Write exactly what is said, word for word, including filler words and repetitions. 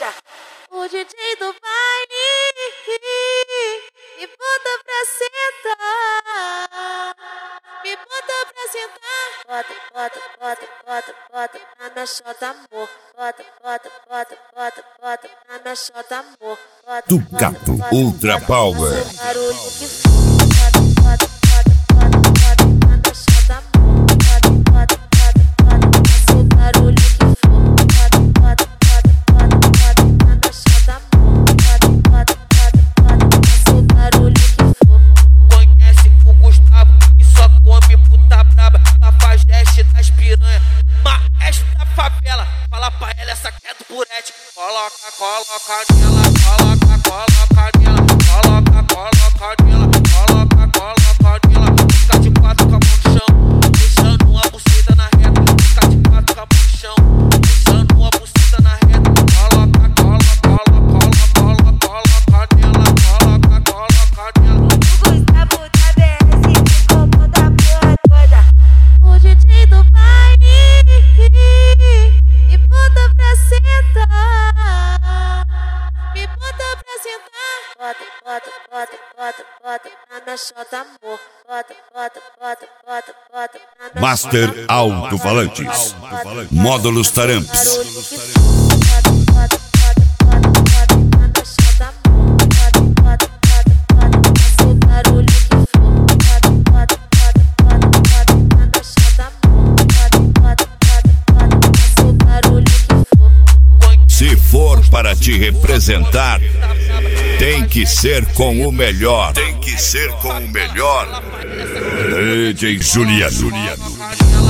toda. O D J do baile me bota pra sentar, me bota pra sentar. Bota, bota, bota, bota, bota na minha chota, amor. Bota, bota, bota, bota, bota na minha chota, amor. Ducato Ultra Power. Barulho que for. Bota, bota, bota, bota, bota na minha chota, amor. Bota, bota, bota, bota, faça o barulho que for. Bota, bota, bota, bota, bota na minha chota, amor. Bota, bota, bota, bota, faça o barulho que for. Conhece o Gustavo que só come puta braba, cafajeste das piranha, maestro da favela. Fala pra ela, essa que é do Purete. Coloca, coloca nela, coloca, coloca nela, coloca, coloca nela, coloca, coloca nela. Fica de quatro com a mão no chão, deixando uma buceta na reta. Fica de quatro com a mão no chão, deixando uma buceta na reta. Coloca, coloca, coloca, coloca, coloca nela, coloca, coloca nela. O Gustavo da B S comanda a porra toda. O D J do baile me bota pra sentar, me bota pra sentar. Bota, bota, bota, bota, bota na minha chota, amor. Bota, bota, bota, bota, bota na minha Master chota, amor. Alto-Falantes. Módulos Taramps. Barulho que for. Bota, bota, bota, bota, bota na minha chota, amor. Bota, bota, bota, bota, faça o barulho que for. Bota, bota, bota, bota, bota na minha chota, amor. Bota, bota, bota, bota, faça o barulho que for. Se for para te representar, tem que ser com o melhor. Tem que ser com o melhor. D J Juliano.